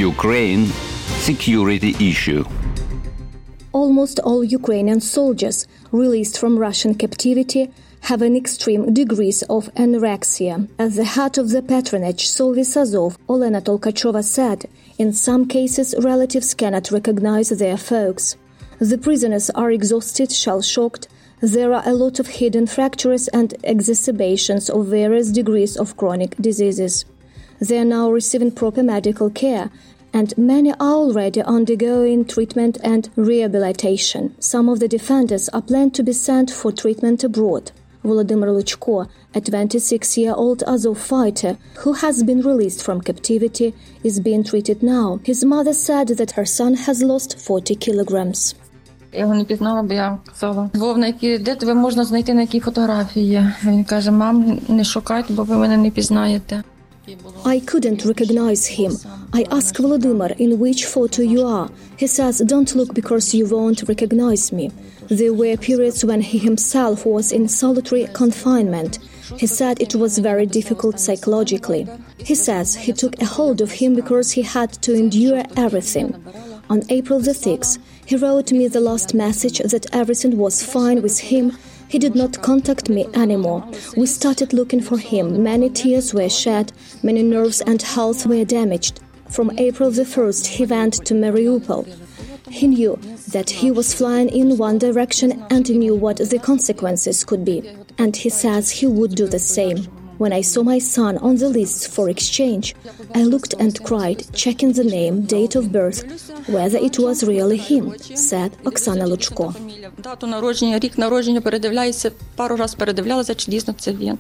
Ukraine security issue. Almost all Ukrainian soldiers released from Russian captivity have an extreme degrees of anorexia. At the head of the patronage Sovvies Azov, Olena Tolkachova said, in some cases relatives cannot recognize their folks. The prisoners are exhausted, shell-shocked. There are a lot of hidden fractures and exacerbations of various degrees of chronic diseases. They are now receiving proper medical care, and many are already undergoing treatment and rehabilitation. Some of the defenders are planned to be sent for treatment abroad. Volodymyr Luchko, a 26-year-old Azov fighter who has been released from captivity, is being treated now. His mother said that her son has lost 40 kilograms. Я його не пізнала, бо я казала: Вовна, де тебе можна знайти, на якій фотографії? Він каже: мам, не шукайте, бо ви мене не пізнаєте. I couldn't recognize him. I asked Volodymyr in which photo you are. He says, don't look because you won't recognize me. There were periods when he himself was in solitary confinement. He said it was very difficult psychologically. He says he took a hold of him because he had to endure everything. On April the 6th, he wrote me the last message that everything was fine with him. He did not contact me anymore. We started looking for him. Many tears were shed, many nerves and health were damaged. From April the 1st, he went to Mariupol. He knew that he was flying in one direction and he knew what the consequences could be. And he says he would do the same. When I saw my son on the list for exchange, I looked and cried, checking the name, date of birth, whether it was really him, said Oksana Luchko. Дату народження, рік народження передивляюся, пару раз передивлялася, чи дійсно це він.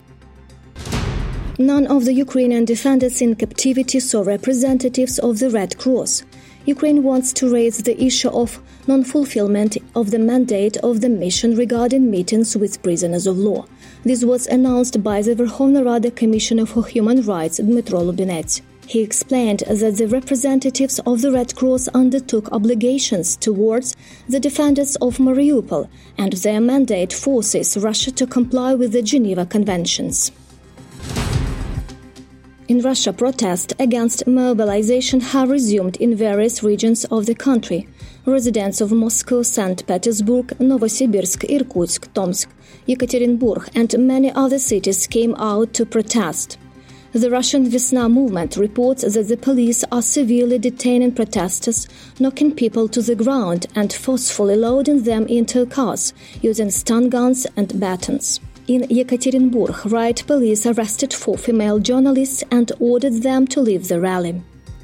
None of the Ukrainian defenders in captivity saw representatives of the Red Cross. Ukraine wants to raise the issue of non-fulfillment of the mandate of the mission regarding meetings with prisoners of war. This was announced by the Verkhovna Rada Commissioner for Human Rights, Dmytro Lubinets. He explained that the representatives of the Red Cross undertook obligations towards the defenders of Mariupol, and their mandate forces Russia to comply with the Geneva Conventions. In Russia, protests against mobilization have resumed in various regions of the country. Residents of Moscow, St. Petersburg, Novosibirsk, Irkutsk, Tomsk, Yekaterinburg, and many other cities came out to protest. The Russian Vesna movement reports that the police are severely detaining protesters, knocking people to the ground and forcefully loading them into cars using stun guns and batons. In Yekaterinburg, riot police arrested 4 female journalists and ordered them to leave the rally.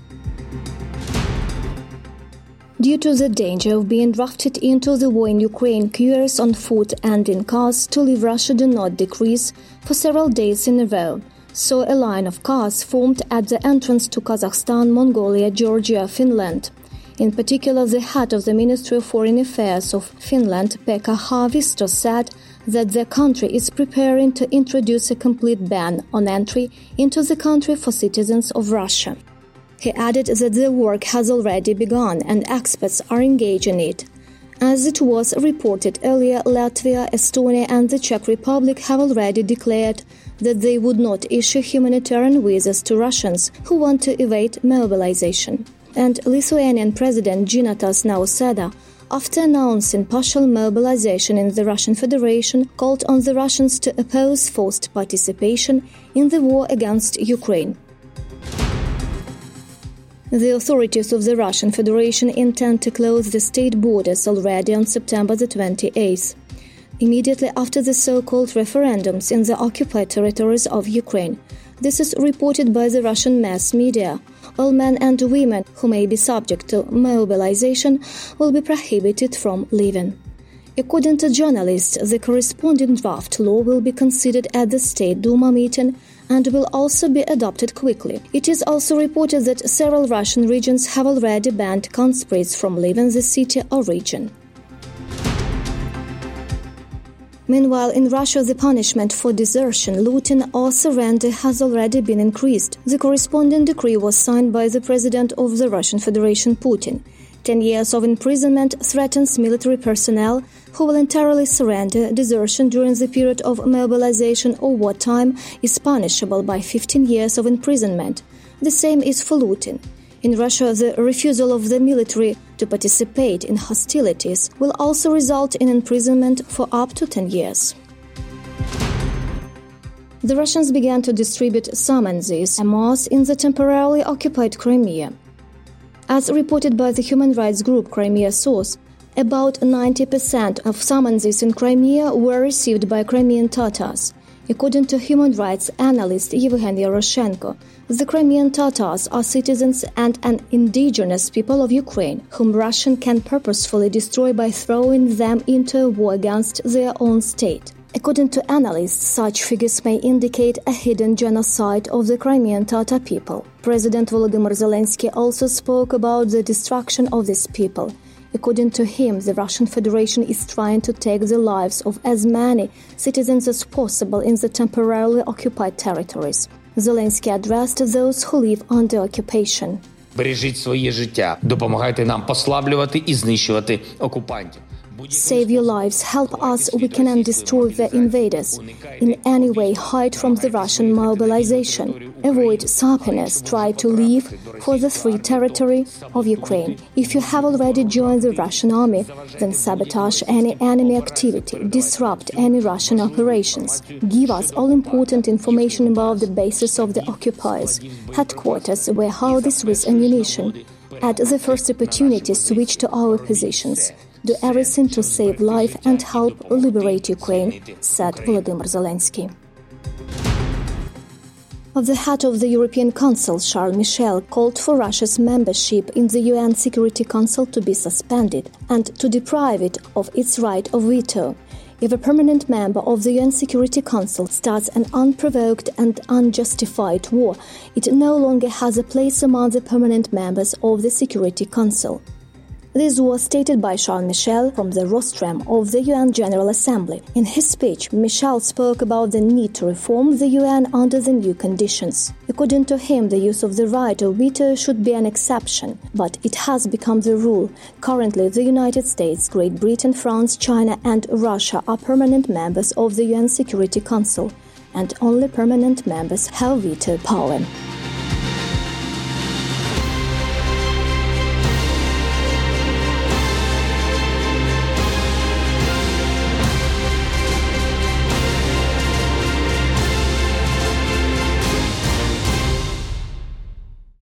Due to the danger of being drafted into the war in Ukraine, queuers on foot and in cars to leave Russia do not decrease for several days in a row. So a line of cars formed at the entrance to Kazakhstan, Mongolia, Georgia, Finland. In particular, the head of the Ministry of Foreign Affairs of Finland, Pekka Haavisto, said that the country is preparing to introduce a complete ban on entry into the country for citizens of Russia. He added that the work has already begun and experts are engaged in it. As it was reported earlier, Latvia, Estonia and the Czech Republic have already declared that they would not issue humanitarian visas to Russians who want to evade mobilization. And Lithuanian President Gitanas Nausėda, after announcing partial mobilization in the Russian Federation, called on the Russians to oppose forced participation in the war against Ukraine. The authorities of the Russian Federation intend to close the state borders already on September the 28th, immediately after the so-called referendums in the occupied territories of Ukraine. This is reported by the Russian mass media. All men and women who may be subject to mobilization will be prohibited from leaving. According to journalists, the corresponding draft law will be considered at the State Duma meeting and will also be adopted quickly. It is also reported that several Russian regions have already banned conscripts from leaving the city or region. Meanwhile, in Russia, the punishment for desertion, looting or surrender has already been increased. The corresponding decree was signed by the President of the Russian Federation, Putin. 10 years of imprisonment threatens military personnel who voluntarily surrender. Desertion during the period of mobilization or wartime is punishable by 15 years of imprisonment. The same is for looting. In Russia, the refusal of the military to participate in hostilities will also result in imprisonment for up to 10 years. The Russians began to distribute summonses en masse in the temporarily occupied Crimea. As reported by the human rights group Crimea Source, about 90% of summonses in Crimea were received by Crimean Tatars. According to human rights analyst Yevgeny Yaroshenko, the Crimean Tatars are citizens and an indigenous people of Ukraine, whom Russia can purposefully destroy by throwing them into a war against their own state. According to analysts, such figures may indicate a hidden genocide of the Crimean Tatar people. President Volodymyr Zelensky also spoke about the destruction of these people. According to him, the Russian Federation is trying to take the lives of as many citizens as possible in the temporarily occupied territories. Zelensky addressed those who live under occupation. Бережіть своє життя, допомагайте нам послаблювати і знищувати окупантів. Save your lives, help us weaken and destroy the invaders. In any way, hide from the Russian mobilization. Avoid sapiness, try to leave for the free territory of Ukraine. If you have already joined the Russian army, then sabotage any enemy activity, disrupt any Russian operations. Give us all important information about the bases of the occupiers, headquarters, warehouses with ammunition. At the first opportunity, switch to our positions. Do everything to save life and help liberate Ukraine, said Volodymyr Zelensky. The head of the European Council, Charles Michel, called for Russia's membership in the UN Security Council to be suspended and to deprive it of its right of veto. If a permanent member of the UN Security Council starts an unprovoked and unjustified war, it no longer has a place among the permanent members of the Security Council. This was stated by Charles Michel from the rostrum of the UN General Assembly. In his speech, Michel spoke about the need to reform the UN under the new conditions. According to him, the use of the right of veto should be an exception, but it has become the rule. Currently, the United States, Great Britain, France, China and Russia are permanent members of the UN Security Council, and only permanent members have veto power.